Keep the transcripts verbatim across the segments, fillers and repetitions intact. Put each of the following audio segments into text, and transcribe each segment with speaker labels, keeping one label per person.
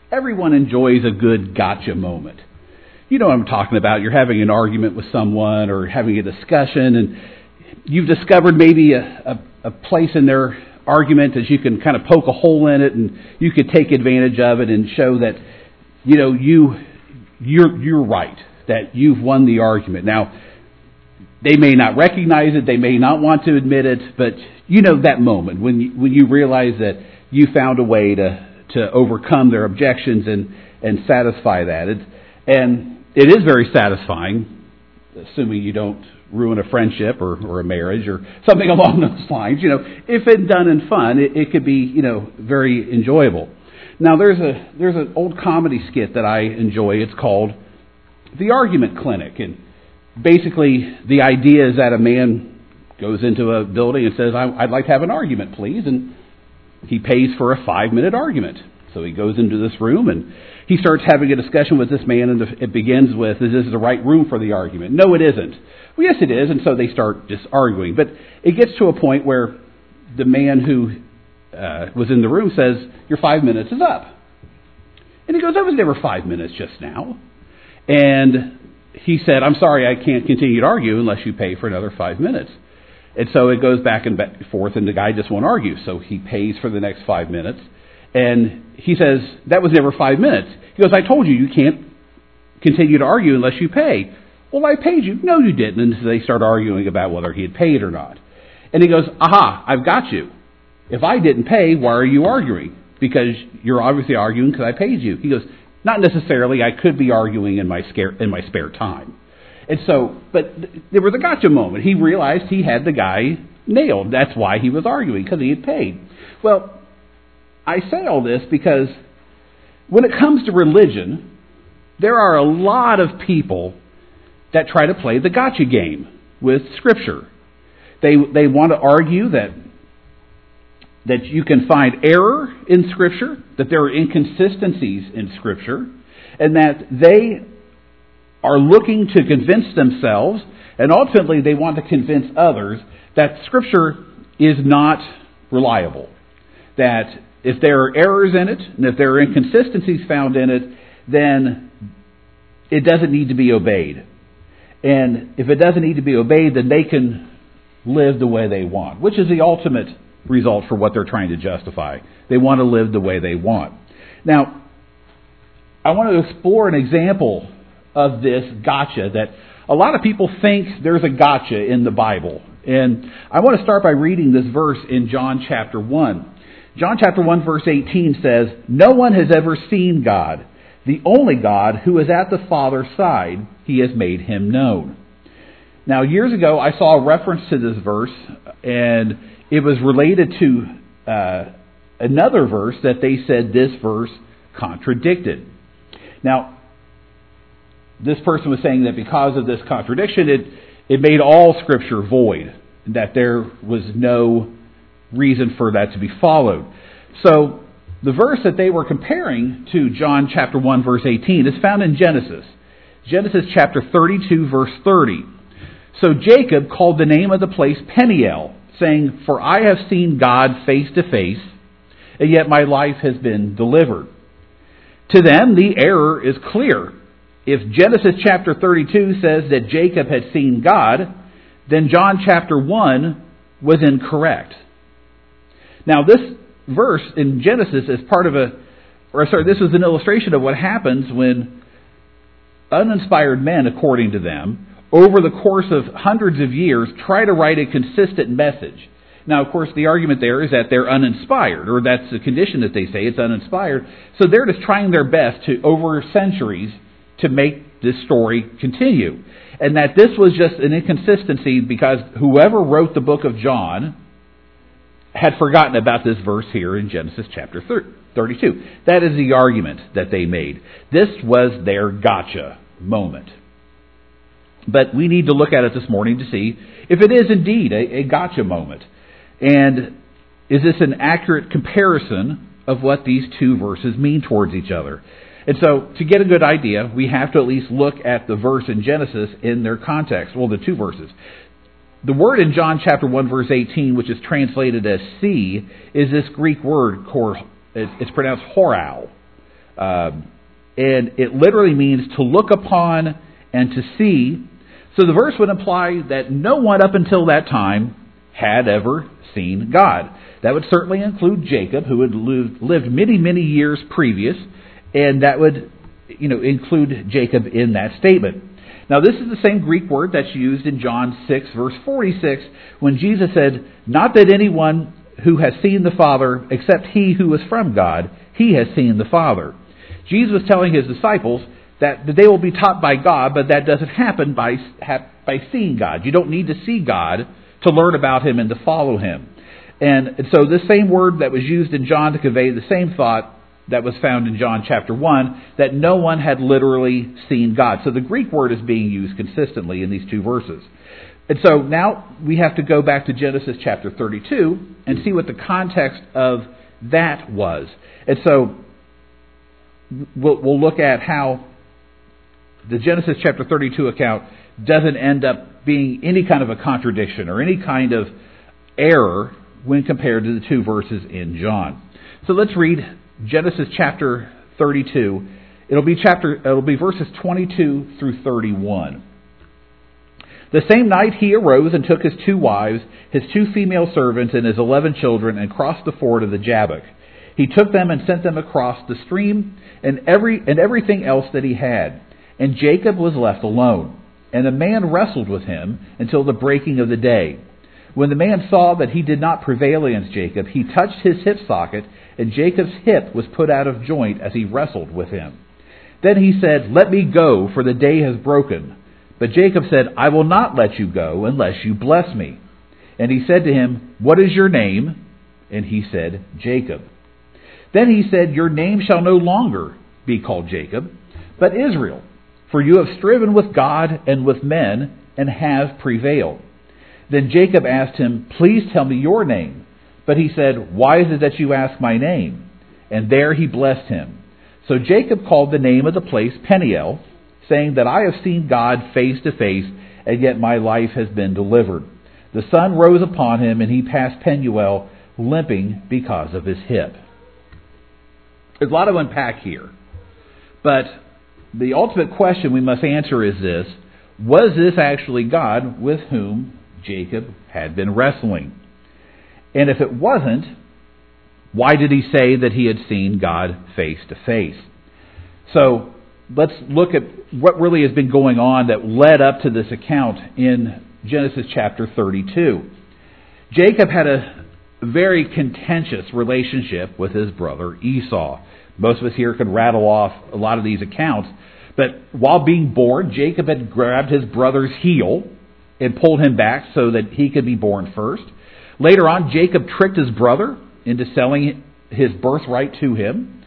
Speaker 1: everyone enjoys a good gotcha moment. You know what I'm talking about. You're having an argument with someone or having a discussion, and you've discovered maybe a, a, a place in their argument that you can kind of poke a hole in it, and you could take advantage of it and show that, you know, you, you're, you're right, that you've won the argument. Now, they may not recognize it, they may not want to admit it, but you know that moment when you, when you realize that you found a way to, to overcome their objections and, and satisfy that. It, and it is very satisfying, assuming you don't ruin a friendship or, or a marriage or something along those lines. You know, if it's done in fun, it, it could be, you know, very enjoyable. Now, there's a there's an old comedy skit that I enjoy. It's called The Argument Clinic, and basically, the idea is that a man goes into a building and says, I'd like to have an argument, please. And he pays for a five-minute argument. So he goes into this room and he starts having a discussion with this man. And it begins with, is this the right room for the argument? No, it isn't. Well, yes, it is. And so they start just arguing. But it gets to a point where the man who uh, was in the room says, your five minutes is up. And he goes, that was never five minutes just now. And he said, I'm sorry, I can't continue to argue unless you pay for another five minutes. And so it goes back and back and forth, and the guy just won't argue. So he pays for the next five minutes. And he says, that was never five minutes. He goes, I told you, you can't continue to argue unless you pay. Well, I paid you. No, you didn't. And so they start arguing about whether he had paid or not. And he goes, aha, I've got you. If I didn't pay, why are you arguing? Because you're obviously arguing because I paid you. He goes, not necessarily. I could be arguing in my scare, in my spare time. And so, but there was a gotcha moment. He realized he had the guy nailed. That's why he was arguing, because he had paid. Well, I say all this because when it comes to religion, there are a lot of people that try to play the gotcha game with Scripture. They they want to argue that that you can find error in Scripture, that there are inconsistencies in Scripture, and that they are looking to convince themselves, and ultimately they want to convince others, that Scripture is not reliable. That if there are errors in it, and if there are inconsistencies found in it, then it doesn't need to be obeyed. And if it doesn't need to be obeyed, then they can live the way they want, which is the ultimate result for what they're trying to justify. They want to live the way they want. Now, I want to explore an example of this gotcha that a lot of people think there's a gotcha in the Bible. And I want to start by reading this verse in John chapter one. John chapter one verse eighteen says, no one has ever seen God. The only God who is at the Father's side, He has made Him known. Now, years ago, I saw a reference to this verse, and it was related to uh, another verse that they said this verse contradicted. Now, this person was saying that because of this contradiction, it, it made all Scripture void, that there was no reason for that to be followed. So, the verse that they were comparing to John chapter one verse eighteen is found in Genesis. Genesis chapter thirty-two verse thirty. So Jacob called the name of the place Peniel, saying, for I have seen God face to face, and yet my life has been delivered. To them, the error is clear. If Genesis chapter thirty-two says that Jacob had seen God, then John chapter one was incorrect. Now, this verse in Genesis is part of a, or sorry, this is an illustration of what happens when uninspired men, according to them, over the course of hundreds of years, try to write a consistent message. Now, of course, the argument there is that they're uninspired, or that's the condition that they say, it's uninspired. So they're just trying their best to, over centuries, to make this story continue. And that this was just an inconsistency because whoever wrote the book of John had forgotten about this verse here in Genesis chapter thirty-two. That is the argument that they made. This was their gotcha moment. But we need to look at it this morning to see if it is indeed a, a gotcha moment. And is this an accurate comparison of what these two verses mean towards each other? And so, to get a good idea, we have to at least look at the verse in Genesis in their context. Well, the two verses. The word in John chapter one verse eighteen, which is translated as see, is this Greek word, it's pronounced horal. Um, and it literally means to look upon and to see. So the verse would imply that no one up until that time had ever seen God. That would certainly include Jacob, who had lived many, many years previous, and that would, you know, include Jacob in that statement. Now, this is the same Greek word that's used in John six, verse forty-six, when Jesus said, "Not that anyone who has seen the Father, except he who is from God, he has seen the Father." Jesus was telling his disciples that they will be taught by God, but that doesn't happen by by seeing God. You don't need to see God to learn about Him and to follow Him. And, and so this same word that was used in John to convey the same thought that was found in John chapter one, that no one had literally seen God. So the Greek word is being used consistently in these two verses. And so now we have to go back to Genesis chapter thirty-two and see what the context of that was. And so we'll, we'll look at how the Genesis chapter thirty-two account doesn't end up being any kind of a contradiction or any kind of error when compared to the two verses in John. So let's read Genesis chapter thirty-two. It'll be chapter. It'll be verses twenty-two through thirty-one. The same night he arose and took his two wives, his two female servants, and his eleven children, and crossed the ford of the Jabbok. He took them and sent them across the stream, and every and everything else that he had. And Jacob was left alone. And the man wrestled with him until the breaking of the day. When the man saw that he did not prevail against Jacob, he touched his hip socket, and Jacob's hip was put out of joint as he wrestled with him. Then he said, "Let me go, for the day has broken." But Jacob said, "I will not let you go unless you bless me." And he said to him, "What is your name?" And he said, "Jacob." Then he said, "Your name shall no longer be called Jacob, but Israel, for you have striven with God and with men, and have prevailed." Then Jacob asked him, "Please tell me your name." But he said, "Why is it that you ask my name?" And there he blessed him. So Jacob called the name of the place Peniel, saying that I have seen God face to face, and yet my life has been delivered. The sun rose upon him, and he passed Penuel, limping because of his hip. There's a lot of unpack here. But the ultimate question we must answer is this: was this actually God with whom Jacob had been wrestling? And if it wasn't, why did he say that he had seen God face to face? So let's look at what really has been going on that led up to this account in Genesis chapter thirty-two. Jacob had a very contentious relationship with his brother Esau. Most of us here can rattle off a lot of these accounts. But while being born, Jacob had grabbed his brother's heel and pulled him back so that he could be born first. Later on, Jacob tricked his brother into selling his birthright to him.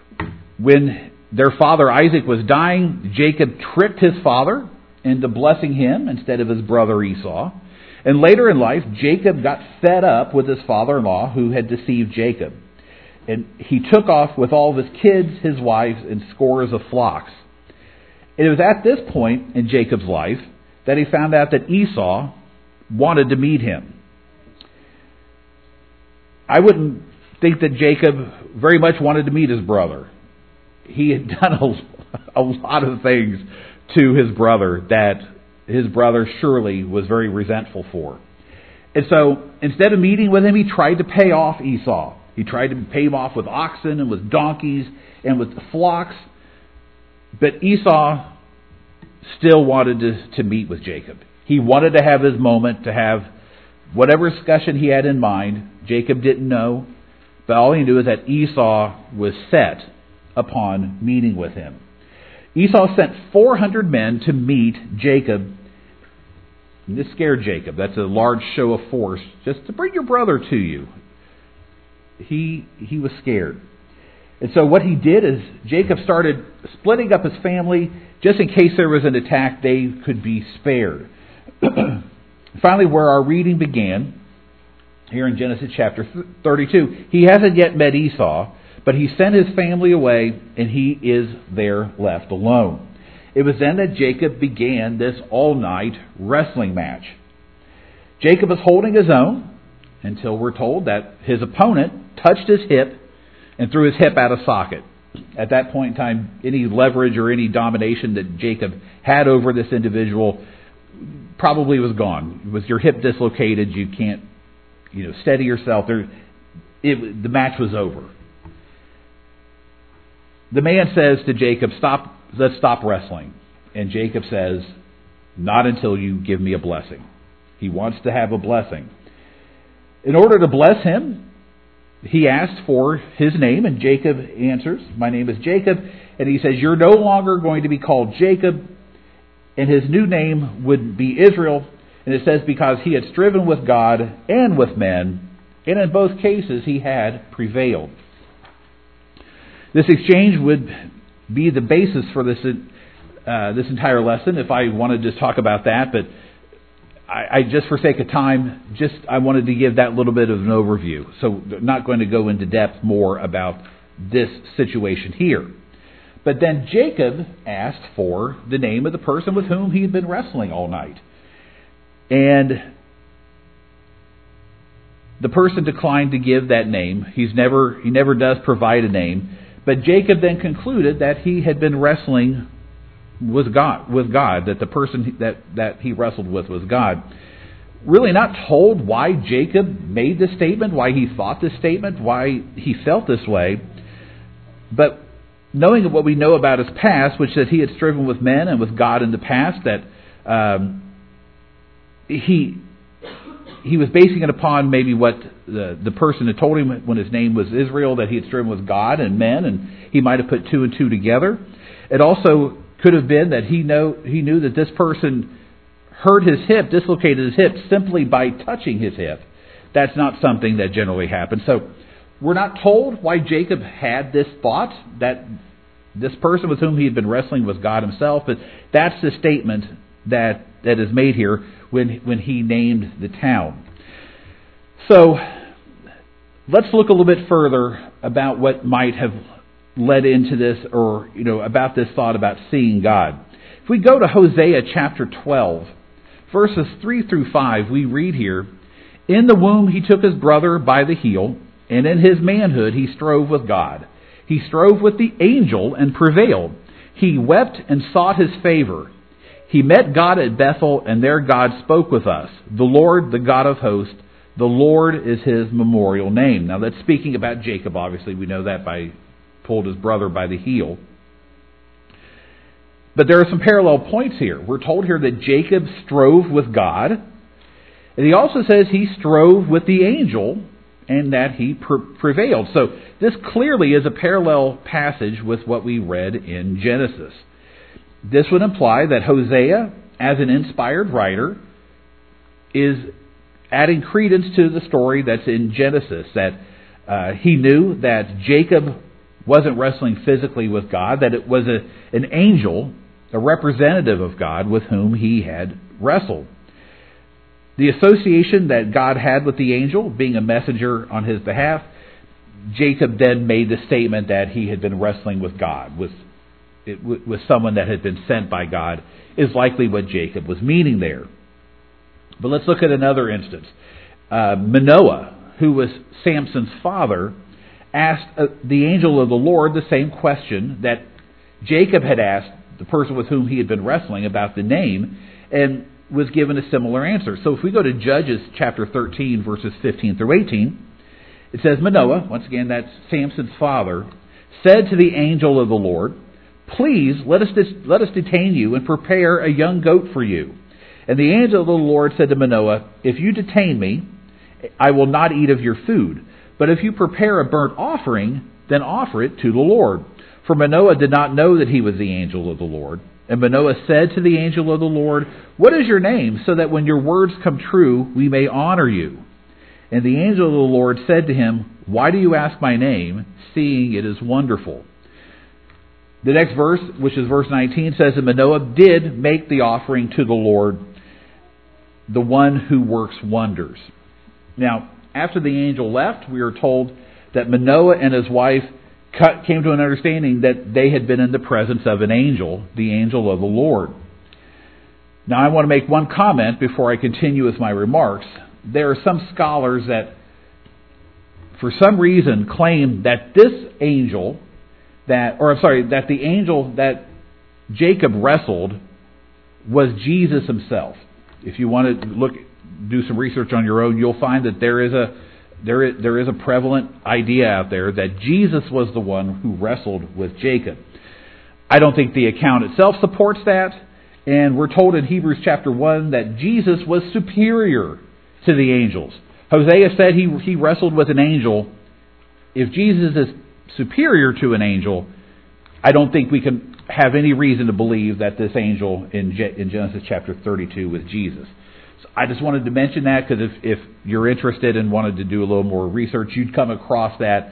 Speaker 1: When their father Isaac was dying, Jacob tricked his father into blessing him instead of his brother Esau. And later in life, Jacob got fed up with his father-in-law who had deceived Jacob. And he took off with all of his kids, his wives, and scores of flocks. It was at this point in Jacob's life that he found out that Esau wanted to meet him. I wouldn't think that Jacob very much wanted to meet his brother. He had done a, a lot of things to his brother that his brother surely was very resentful for. And so instead of meeting with him, he tried to pay off Esau. He tried to pay him off with oxen and with donkeys and with flocks. But Esau still wanted to, to meet with Jacob. He wanted to have his moment, to have whatever discussion he had in mind. Jacob didn't know. But all he knew is that Esau was set upon meeting with him. Esau sent four hundred men to meet Jacob. And this scared Jacob. That's a large show of force just to bring your brother to you. He he was scared. And so what he did is Jacob started splitting up his family just in case there was an attack, they could be spared. Finally, where our reading began, here in Genesis chapter thirty-two, he hasn't yet met Esau, but he sent his family away, and he is there left alone. It was then that Jacob began this all-night wrestling match. Jacob was holding his own until we're told that his opponent touched his hip and threw his hip out of socket. at that point in time, any leverage or any domination that Jacob had over this individual probably was gone. With your hip dislocated, you can't, you know, steady yourself. There, it, the match was over. The man says to Jacob, "Stop! Let's stop wrestling." And Jacob says, "Not until you give me a blessing." He wants to have a blessing. In order to bless him, he asks for his name, and Jacob answers, "My name is Jacob." And he says, "You're no longer going to be called Jacob." And his new name would be Israel. And it says, because he had striven with God and with men, and in both cases he had prevailed. This exchange would be the basis for this uh, this entire lesson, if I want to just talk about that. But I, I just, for sake of time, just I wanted to give that little bit of an overview. So I'm not going to go into depth more about this situation here. But then Jacob asked for the name of the person with whom he had been wrestling all night. And the person declined to give that name. He's never he never does provide a name. But Jacob then concluded that he had been wrestling with God, with God, that the person that, that he wrestled with was God. Really not told why Jacob made this statement, why he thought this statement, why he felt this way. But knowing what we know about his past, which that he had striven with men and with God in the past, that um, he he was basing it upon maybe what the, the person had told him when his name was Israel, that he had striven with God and men, and he might have put two and two together. It also could have been that he know he knew that this person hurt his hip, dislocated his hip, simply by touching his hip. That's not something that generally happens. So we're not told why Jacob had this thought, that this person with whom he had been wrestling was God himself, but that's the statement that, that is made here when, when he named the town. So let's look a little bit further about what might have led into this, or, you know, about this thought about seeing God. If we go to Hosea chapter twelve, verses three through five, we read here, "In the womb he took his brother by the heel, and in his manhood he strove with God. He strove with the angel and prevailed. He wept and sought his favor. He met God at Bethel, and there God spoke with us. The Lord, the God of hosts, the Lord is his memorial name." Now that's speaking about Jacob, obviously. We know that by pulled his brother by the heel. But there are some parallel points here. We're told here that Jacob strove with God. And he also says he strove with the angel, and that he pre- prevailed. So this clearly is a parallel passage with what we read in Genesis. This would imply that Hosea, as an inspired writer, is adding credence to the story that's in Genesis, that uh, he knew that Jacob wasn't wrestling physically with God, that it was a, an angel, a representative of God, with whom he had wrestled. The association that God had with the angel, being a messenger on his behalf, Jacob then made the statement that he had been wrestling with God, with, with someone that had been sent by God, is likely what Jacob was meaning there. But let's look at another instance. Uh, Manoah, who was Samson's father, asked uh, the angel of the Lord the same question that Jacob had asked the person with whom he had been wrestling about the name, and was given a similar answer. So if we go to Judges chapter thirteen, verses fifteen through eighteen, it says, "Manoah," once again that's Samson's father, "said to the angel of the Lord, 'Please let us dis- let us detain you and prepare a young goat for you.' And the angel of the Lord said to Manoah, 'If you detain me, I will not eat of your food. But if you prepare a burnt offering, then offer it to the Lord.' For Manoah did not know that he was the angel of the Lord. And Manoah said to the angel of the Lord, 'What is your name, so that when your words come true, we may honor you?' And the angel of the Lord said to him, 'Why do you ask my name, seeing it is wonderful?'" The next verse, which is verse nineteen, says that Manoah did make the offering to the Lord, the one who works wonders. Now, after the angel left, we are told that Manoah and his wife came to an understanding that they had been in the presence of an angel, the angel of the Lord. Now, I want to make one comment before I continue with my remarks. There are some scholars that, for some reason, claim that this angel that, or I'm sorry, that the angel that Jacob wrestled was Jesus himself. If you want to look, do some research on your own, you'll find that there is a there is, there is a prevalent idea out there that Jesus was the one who wrestled with Jacob. I don't think the account itself supports that, and we're told in Hebrews chapter one that Jesus was superior to the angels. Hosea said he he wrestled with an angel. If Jesus is superior to an angel, I don't think we can have any reason to believe that this angel in, Je- in Genesis chapter thirty-two was Jesus. So I just wanted to mention that because if, if you're interested and wanted to do a little more research, you'd come across that.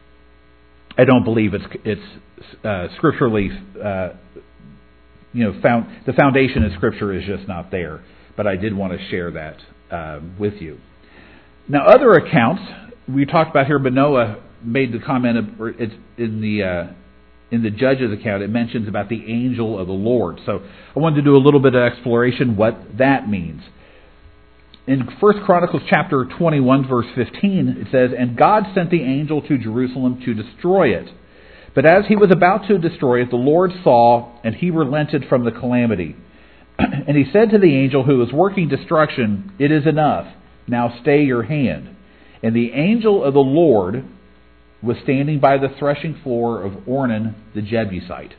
Speaker 1: I don't believe it's it's uh, scripturally, uh, you know, found the foundation in Scripture is just not there. But I did want to share that uh, with you. Now, other accounts we talked about here, Manoah made the comment of, or it's in the uh, in the Judges account. It mentions about the angel of the Lord. So I wanted to do a little bit of exploration what that means. In First Chronicles chapter twenty-one, verse fifteen, it says, "And God sent the angel to Jerusalem to destroy it. But as he was about to destroy it, the Lord saw, and he relented from the calamity. And he said to the angel who was working destruction, 'It is enough. Now stay your hand.' And the angel of the Lord was standing by the threshing floor of Ornan the Jebusite."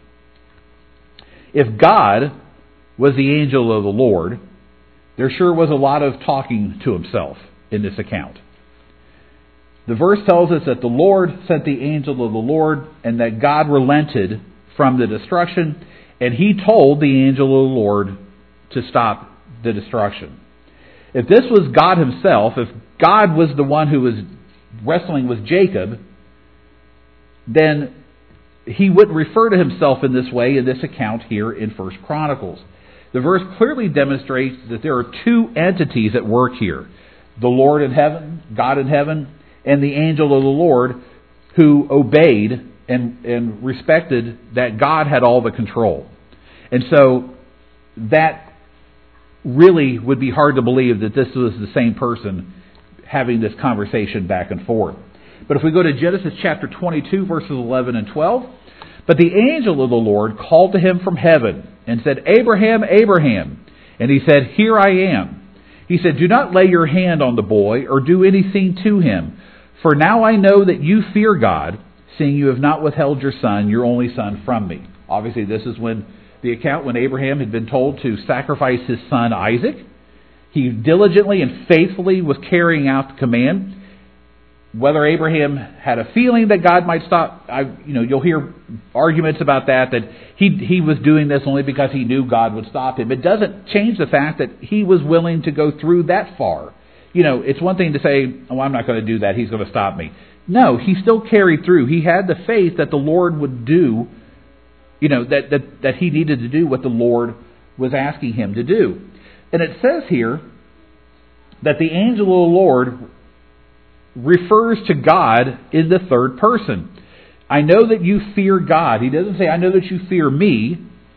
Speaker 1: If God was the angel of the Lord, there sure was a lot of talking to himself in this account. The verse tells us that the Lord sent the angel of the Lord and that God relented from the destruction, and he told the angel of the Lord to stop the destruction. If this was God himself, if God was the one who was wrestling with Jacob, then he wouldn't refer to himself in this way in this account here in First Chronicles. The verse clearly demonstrates that there are two entities at work here. The Lord in heaven, God in heaven, and the angel of the Lord who obeyed and, and respected that God had all the control. And so that really would be hard to believe that this was the same person having this conversation back and forth. But if we go to Genesis chapter twenty-two, verses eleven and twelve, "But the angel of the Lord called to him from heaven and said, 'Abraham, Abraham.' And he said, 'Here I am.' He said, 'Do not lay your hand on the boy or do anything to him. For now I know that you fear God, seeing you have not withheld your son, your only son, from me.'" Obviously, this is when the account when Abraham had been told to sacrifice his son Isaac. He diligently and faithfully was carrying out the command. Whether Abraham had a feeling that God might stop, I, you know, you'll hear arguments about that, that he he was doing this only because he knew God would stop him. It doesn't change the fact that he was willing to go through that far. You know, it's one thing to say, "Oh, I'm not going to do that. He's going to stop me." No, he still carried through. He had the faith that the Lord would do, you know, that, that, that he needed to do what the Lord was asking him to do. And it says here that the angel of the Lord refers to God in the third person. "I know that you fear God." He doesn't say, "I know that you fear me."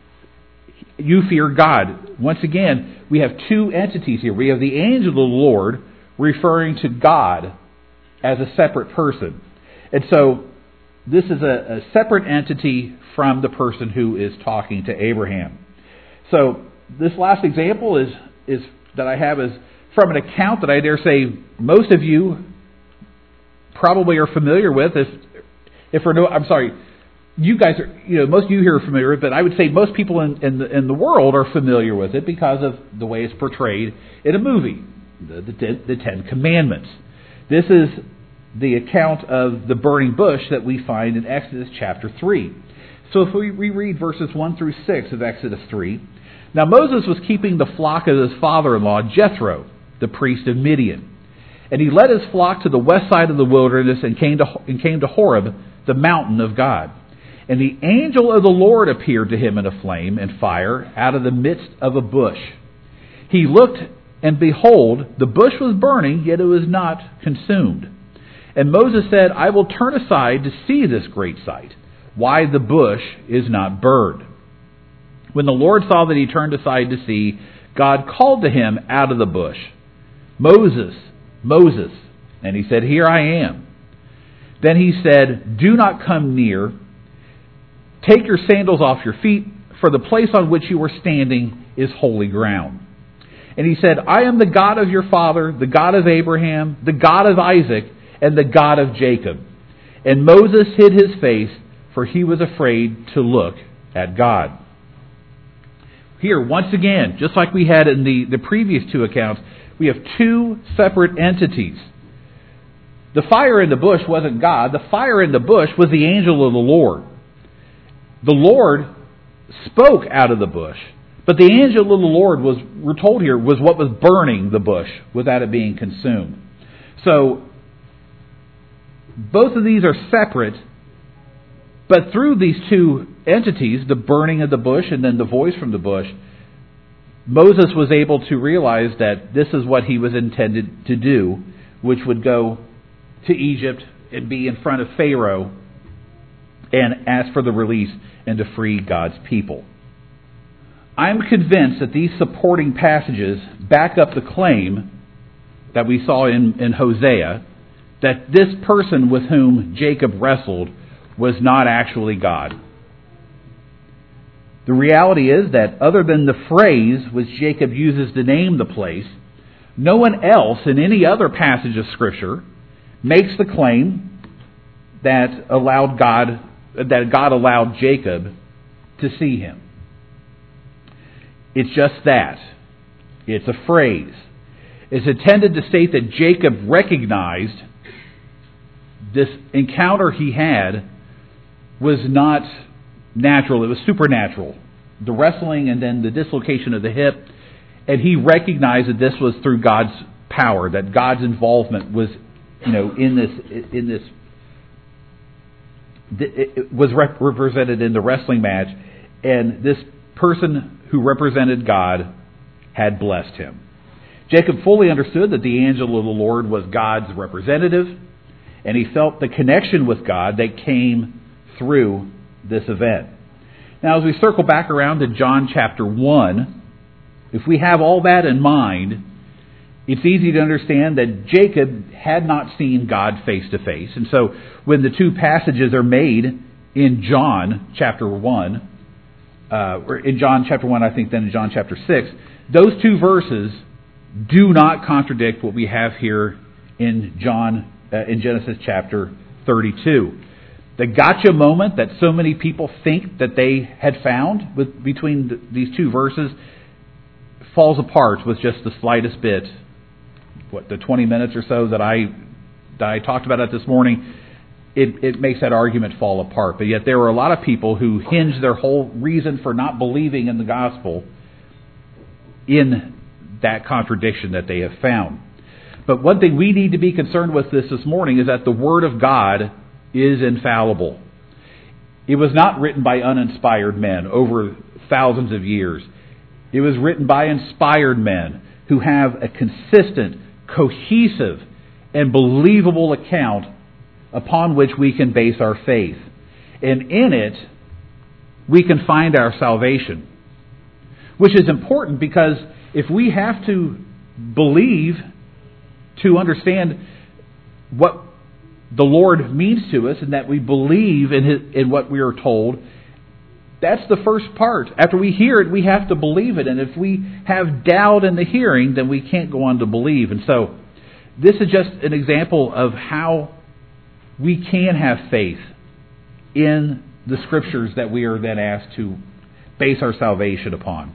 Speaker 1: You fear God. Once again, we have two entities here. We have the angel of the Lord referring to God as a separate person. And so this is a, a separate entity from the person who is talking to Abraham. So this last example is, is that I have is from an account that I dare say most of you probably are familiar with. If, if for no, I'm sorry, you guys are, you know, most of you here are familiar with it, but I would say most people in, in, the, in the world are familiar with it because of the way it's portrayed in a movie, the, the, the Ten Commandments. This is the account of the burning bush that we find in Exodus chapter three. So if we reread verses one through six of Exodus three, "Now Moses was keeping the flock of his father-in-law Jethro, the priest of Midian. And he led his flock to the west side of the wilderness and came to, and came to Horeb, the mountain of God. And the angel of the Lord appeared to him in a flame and fire out of the midst of a bush. He looked, and behold, the bush was burning, yet it was not consumed. And Moses said, 'I will turn aside to see this great sight, why the bush is not burned.' When the Lord saw that he turned aside to see, God called to him out of the bush, 'Moses, Moses.' And he said, 'Here I am.' Then he said, 'Do not come near. Take your sandals off your feet, for the place on which you are standing is holy ground. And he said, I am the God of your father, the God of Abraham, the God of Isaac, and the God of Jacob. And Moses hid his face, for he was afraid to look at God. Here, once again, just like we had in the, the previous two accounts, we have two separate entities. The fire in the bush wasn't God. The fire in the bush was the angel of the Lord. The Lord spoke out of the bush. But the angel of the Lord was, we're told here, was what was burning the bush without it being consumed. So, both of these are separate, but through these two entities, the burning of the bush and then the voice from the bush, Moses was able to realize that this is what he was intended to do, which would go to Egypt and be in front of Pharaoh and ask for the release and to free God's people. I'm convinced that these supporting passages back up the claim that we saw in, in Hosea, that this person with whom Jacob wrestled was not actually God. The reality is that other than the phrase which Jacob uses to name the place, no one else in any other passage of Scripture makes the claim that allowed God that God allowed Jacob to see him. It's just that. It's a phrase. It's intended to state that Jacob recognized this encounter he had was not natural, it was supernatural. The wrestling and then the dislocation of the hip, and he recognized that this was through God's power, that God's involvement was, you know, in this in this it was represented in the wrestling match, and this person who represented God had blessed him. Jacob fully understood that the angel of the Lord was God's representative, and he felt the connection with God that came through this event. Now, as we circle back around to John chapter one, if we have all that in mind, it's easy to understand that Jacob had not seen God face to face. And so when the two passages are made in John chapter one, uh, or in John chapter one, I think then in John chapter six, those two verses do not contradict what we have here in John, uh, in Genesis chapter thirty-two. The gotcha moment that so many people think that they had found with, between the, these two verses falls apart with just the slightest bit. What, the twenty minutes or so that I that I talked about it this morning, it, it makes that argument fall apart. But yet there are a lot of people who hinge their whole reason for not believing in the gospel in that contradiction that they have found. But one thing we need to be concerned with this this morning is that the Word of God is infallible. It was not written by uninspired men over thousands of years. It was written by inspired men who have a consistent, cohesive, and believable account upon which we can base our faith. And in it, we can find our salvation. Which is important because if we have to believe to understand what the Lord means to us and that we believe in his, in what we are told, that's the first part. After we hear it, we have to believe it. And if we have doubt in the hearing, then we can't go on to believe. And so this is just an example of how we can have faith in the Scriptures that we are then asked to base our salvation upon.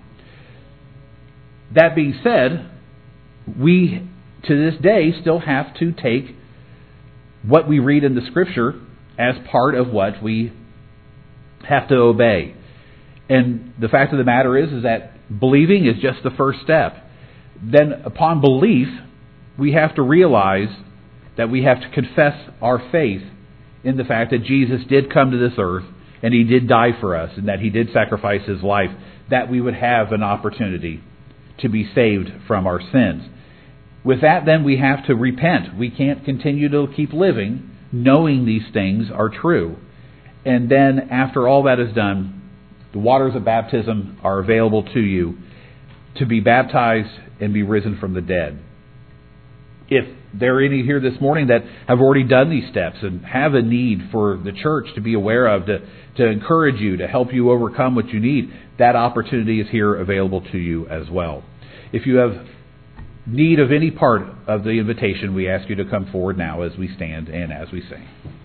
Speaker 1: That being said, we, to this day, still have to take what we read in the Scripture as part of what we have to obey. And the fact of the matter is, is that believing is just the first step. Then upon belief, we have to realize that we have to confess our faith in the fact that Jesus did come to this earth and He did die for us and that He did sacrifice His life, that we would have an opportunity to be saved from our sins. With that, then, we have to repent. We can't continue to keep living knowing these things are true. And then, after all that is done, the waters of baptism are available to you to be baptized and be risen from the dead. if there are any here this morning that have already done these steps and have a need for the church to be aware of, to, to encourage you, to help you overcome what you need, that opportunity is here available to you as well. If you have need of any part of the invitation, we ask you to come forward now as we stand and as we sing.